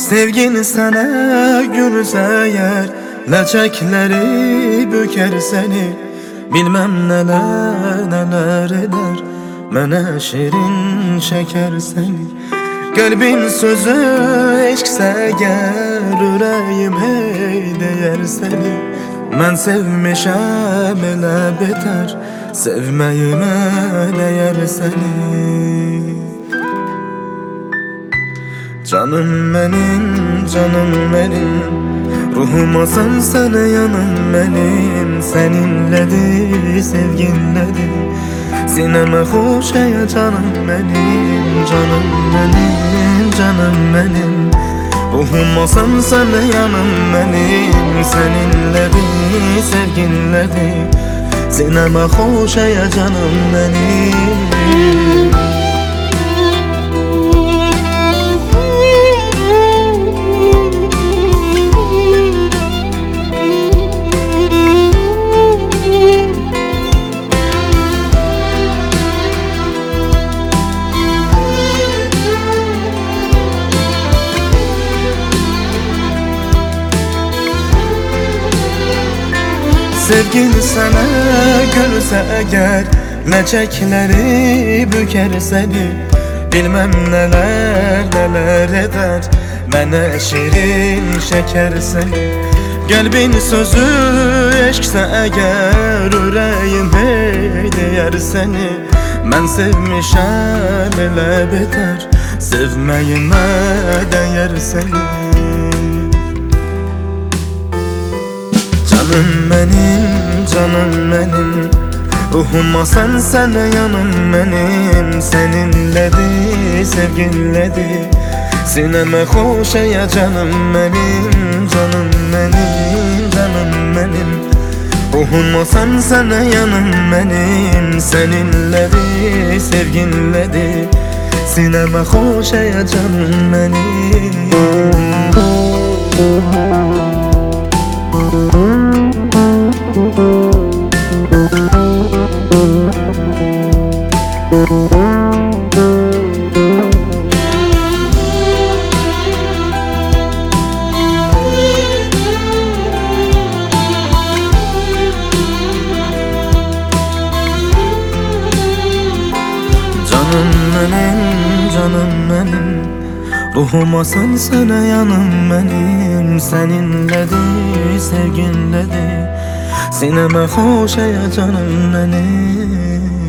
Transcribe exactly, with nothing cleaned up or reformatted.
Sevgin sana gülse eğer, ləçəkləri büker seni. Bilmem neler neler eder, mənə şirin şeker seni. Kalbin sözü eşksə əgər, ürəyim hey deyər seni. Mən sevmişəm elə betər, sevməyimə dəyər seni. Canım benim, canım benim, ruhuma sen sana yanım benim. Seninledir, sevginledir, sineme hoş ya canım benim. Canım benim, canım benim, ruhuma sen sana yanım benim. Seninledir, sevginledir, sineme hoş ya canım benim. Sevgin sana gülse eğer, ləçəkləri büker seni. Bilmem neler neler eder, mənə şirin şeker seni. Kalbin sözü eşksə əgər, ürəyim hey deyər seni. Mən sevmişəm elə betər, sevməyimə dəyər seni. Canım benim, canım benim, ruhuma sen sana yanım benim. Seninledir, sevginledir, sineme hoş ya canım benim. Canım benim, canım benim, ruhuma sen sana yanım benim. Seninledir, sevginledir, sineme hoş ya canım benim. Canım benim, canım benim, ruhuma sen sana yanım benim. Seninledir, sevginledir, sineme hoş ya canım benim.